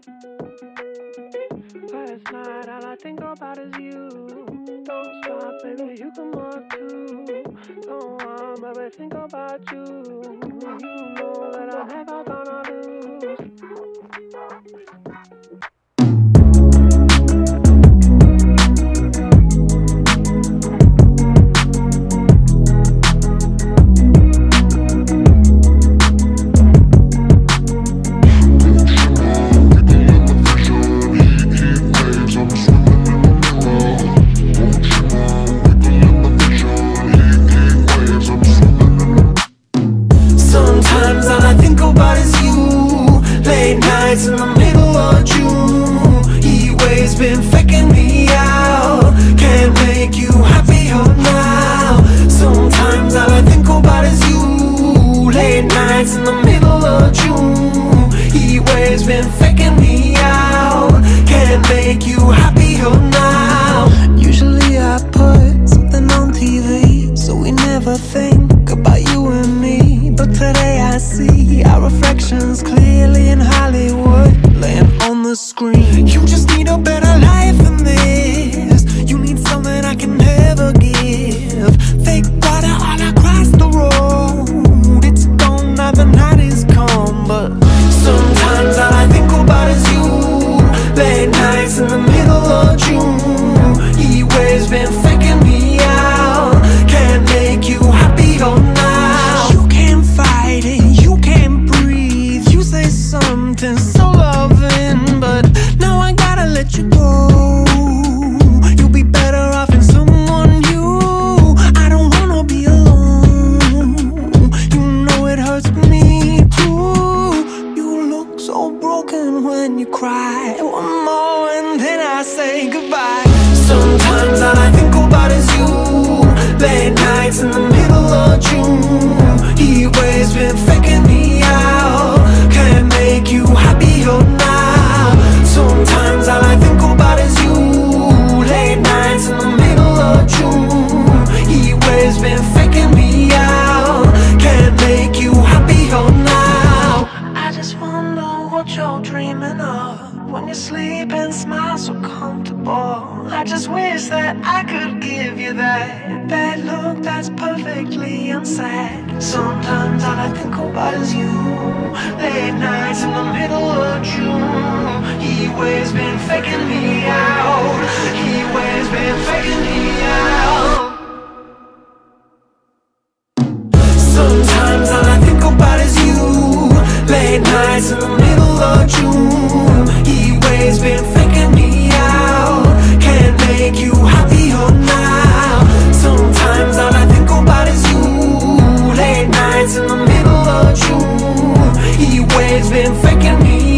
Last night, all I think about is you. Don't stop, baby, you come up too. Don't want, baby, think about you. You know that I'm never gonna lose. Sometimes all I think about is you. Late nights in the middle of June. Heat waves been faking me out. Can't make you happier now. Sometimes all I think about is you. Late nights in the middle of June. Heat waves been faking me out. Can't make you happier now. Usually I put something on TV, so we never think about you and me. But today I see our reflections clearly in Hollywood, laying on the screen. You just need a better life than this. You need something I can never give. Fake water all across the road. It's gone now, the night is come. But sometimes all I think about is you. Late nights in the middle of June. Heat waves been faking me out. Can't make you happier now. You can't fight it, you can't breathe. You say something so loving, but now I gotta let you go. You'll be better off in someone new. I don't wanna be alone. You know it hurts me too. You look so broken when you cry. One more and then I say goodbye. Sometimes all I think about is you. Late nights in the middle of June. Heat waves been faking me out. Can't make you happier now. Sometimes all I think about is you. Late nights in the middle of June. Heat waves been faking me out. Can't make you happier now. I just wonder what you're dreaming of when you sleep and smile so comfortable. I just wish that I could give you that look that's perfectly unsaid. Sometimes all I think about is you. Late nights in the middle of June. Heat waves been faking me out. Heat waves been faking me out. Sometimes all I think about is you. Late nights in the middle of June. Heat waves been faking me out. Can't make you happier now. Sometimes all I think about is you. Late nights in the middle of June. Heat waves been faking me